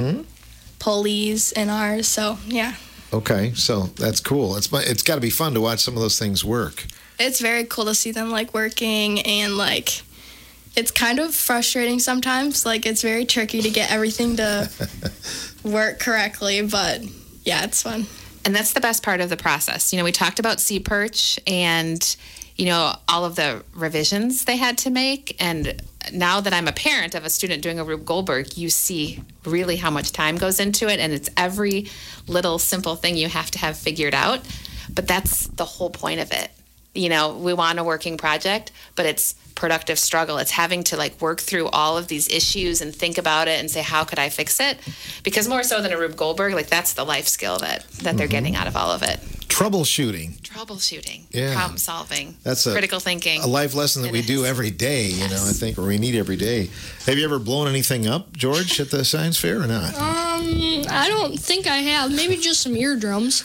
pulleys in ours. So yeah. Okay, so that's cool. It's got to be fun to watch some of those things work. It's very cool to see them like working, and like it's kind of frustrating sometimes. Like it's very tricky to get everything to work correctly, but yeah, it's fun. And that's the best part of the process. We talked about Sea Perch and, all of the revisions they had to make. And now that I'm a parent of a student doing a Rube Goldberg, you see really how much time goes into it. And it's every little simple thing you have to have figured out. But that's the whole point of it. We want a working project, but it's productive struggle. It's having to like work through all of these issues and think about it and say, how could I fix it? Because more so than a Rube Goldberg, like that's the life skill that they're getting out of all of it. Troubleshooting, problem solving, that's critical thinking. A life lesson that we do every day, I think, or we need every day. Have you ever blown anything up, George, at the science fair or not? I don't think I have. Maybe just some eardrums.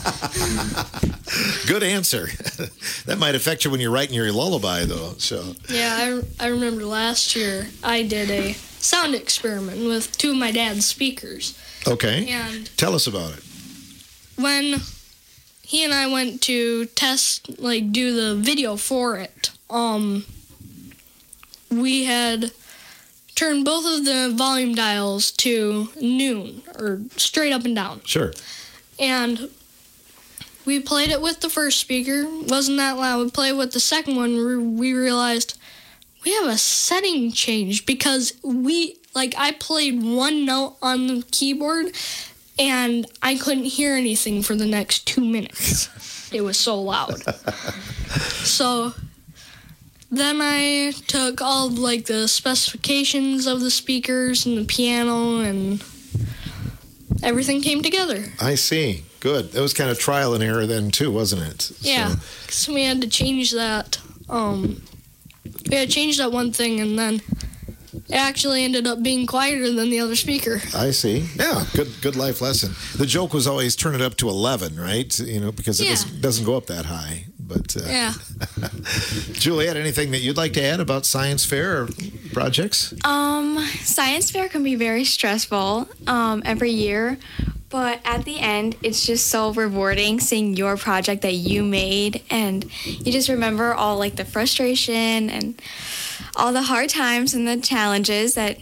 Good answer. That might affect you when you're writing your lullaby, though. So yeah, I remember last year I did a sound experiment with 2 of my dad's speakers. Okay. And tell us about it. When he and I went to test, like do the video for it, we had turned both of the volume dials to noon, or straight up and down. Sure. And we played it with the first speaker. Wasn't that loud. We played with the second one. We realized we have a setting change because I played one note on the keyboard and I couldn't hear anything for the next 2 minutes. It was so loud. So then I took all of, the specifications of the speakers and the piano, and everything came together. I see. Good. That was kind of trial and error then, too, wasn't it? Yeah, because we had to change that. We had to change that one thing, and then it actually ended up being quieter than the other speaker. I see. Yeah, good life lesson. The joke was always turn it up to 11, right? Because it doesn't go up that high. But yeah. Juliet, anything that you'd like to add about science fair or projects? Science fair can be very stressful every year, but at the end, it's just so rewarding seeing your project that you made, and you just remember all the frustration and all the hard times and the challenges that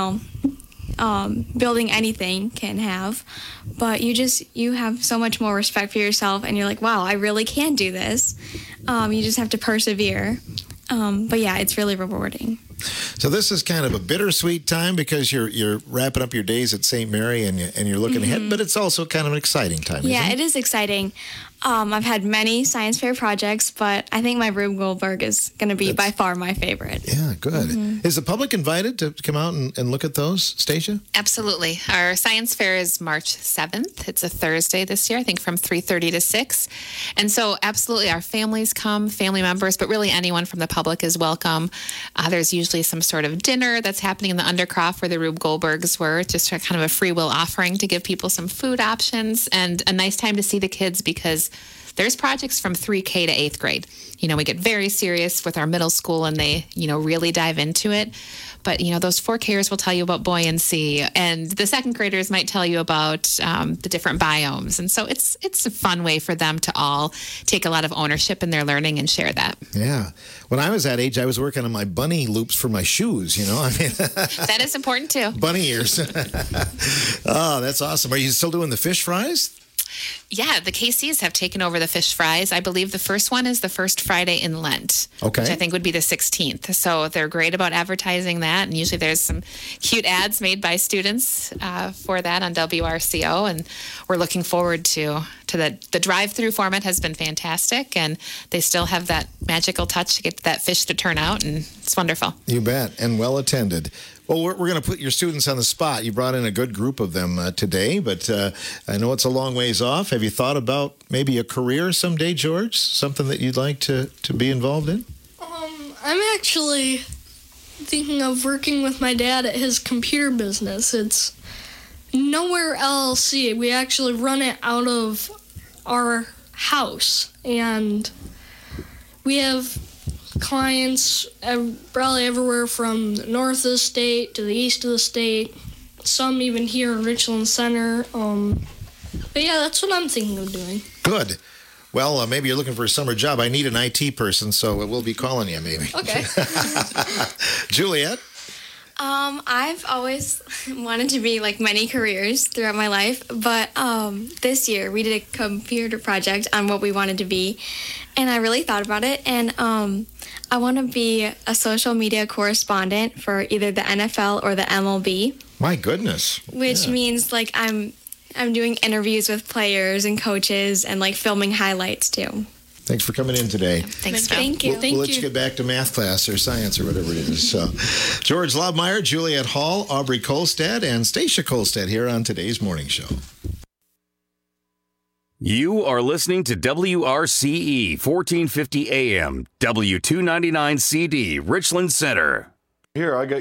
building anything can have. But you have so much more respect for yourself, and you're like, wow, I really can do this. You just have to persevere. But yeah, it's really rewarding. So this is kind of a bittersweet time because you're wrapping up your days at St. Mary and you're looking ahead, but it's also kind of an exciting time. Yeah, isn't it? It is exciting. I've had many science fair projects, but I think my Rube Goldberg is going to be by far my favorite. Yeah, good. Is the public invited to come out and look at those, Stacia? Absolutely. Our science fair is March 7th. It's a Thursday this year, I think from 3:30 to 6. And so absolutely our families come, family members, but really anyone from the public is welcome. There's usually some sort of dinner that's happening in the Undercroft where the Rube Goldbergs were, just kind of a free will offering to give people some food options and a nice time to see the kids because there's projects from 3K to 8th grade. We get very serious with our middle school and they, really dive into it. But, those 4Kers will tell you about buoyancy, and the second graders might tell you about the different biomes. And so it's a fun way for them to all take a lot of ownership in their learning and share that. Yeah. When I was that age, I was working on my bunny loops for my shoes, That is important too. Bunny ears. Oh, that's awesome. Are you still doing the fish fries? Yeah, the KCs have taken over the fish fries. I believe the first one is the first Friday in Lent, okay, which I think would be the 16th. So they're great about advertising that. And usually there's some cute ads made by students for that on WRCO. And we're looking forward to the drive-through format has been fantastic. And they still have that magical touch to get that fish to turn out. And it's wonderful. You bet. And well attended. Well, we're going to put your students on the spot. You brought in a good group of them today, but I know it's a long ways off. Have you thought about maybe a career someday, George? Something that you'd like to be involved in? I'm actually thinking of working with my dad at his computer business. It's Nowhere LLC. We actually run it out of our house, and we have clients probably everywhere from the north of the state to the east of the state, some even here in Richland Center. But yeah, that's what I'm thinking of doing. Good. Well, maybe you're looking for a summer job. I need an IT person, so we'll be calling you maybe. Okay. Juliet? I've always wanted to be like many careers throughout my life, but this year we did a computer project on what we wanted to be, and I really thought about it, and I want to be a social media correspondent for either the NFL or the MLB. My goodness. Which means like I'm doing interviews with players and coaches and like filming highlights too. Thanks for coming in today. Thanks, Phil. Thank you. We'll let you get back to math class or science or whatever it is. So, George Lobmeyer, Juliet Hall, Aubrey Kolstad, and Stacia Kolstad here on today's morning show. You are listening to WRCE 1450 AM, W299 CD, Richland Center. Here, I got